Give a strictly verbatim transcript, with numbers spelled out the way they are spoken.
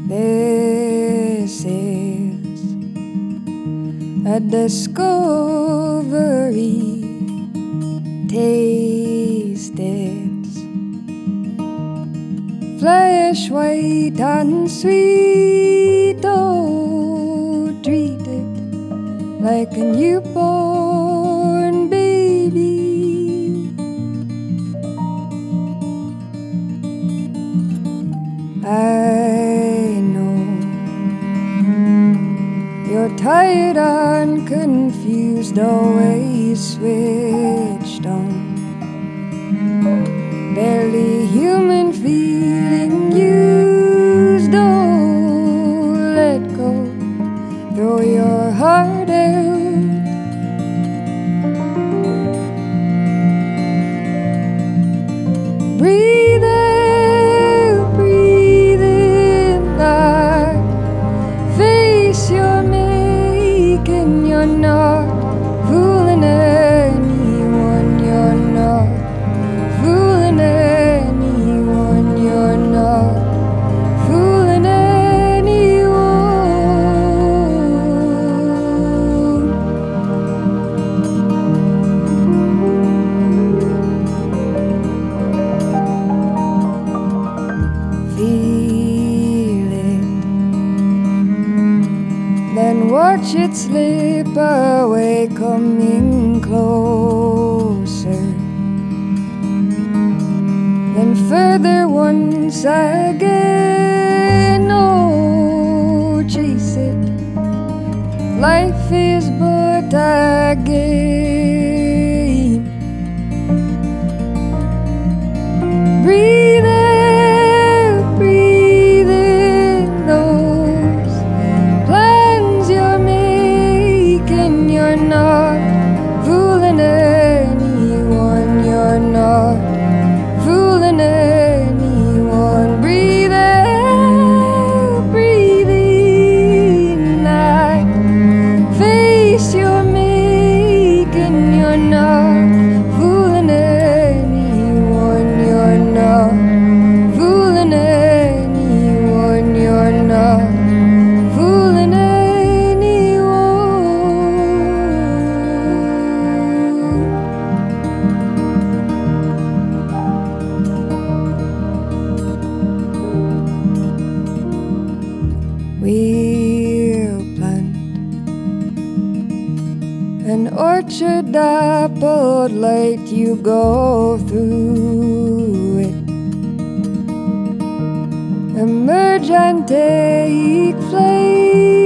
This is a discovery. Taste its flesh white and sweet. Oh, treat it like a newborn baby. I know you're tired and confused, always switched on, barely human, feeling used. Oh, let go, throw your heart out. Breathe out, breathe in, like face you're making. You're not fooling anyone, you're not fooling anyone, you're not fooling anyone. Feel it, then watch it slip away, coming closer, then further once again. Oh, chase it, life is but a game. Breathe out, breathe in, those plans you're making. You're not fooling anyone, you're not fooling anyone. Breathe out, breathe in, like face you're making. You're not fooling anyone, you're not fooling anyone, you're not fooling anyone. We'll plant an orchard, dappled light, you go through it, emerge and take flight.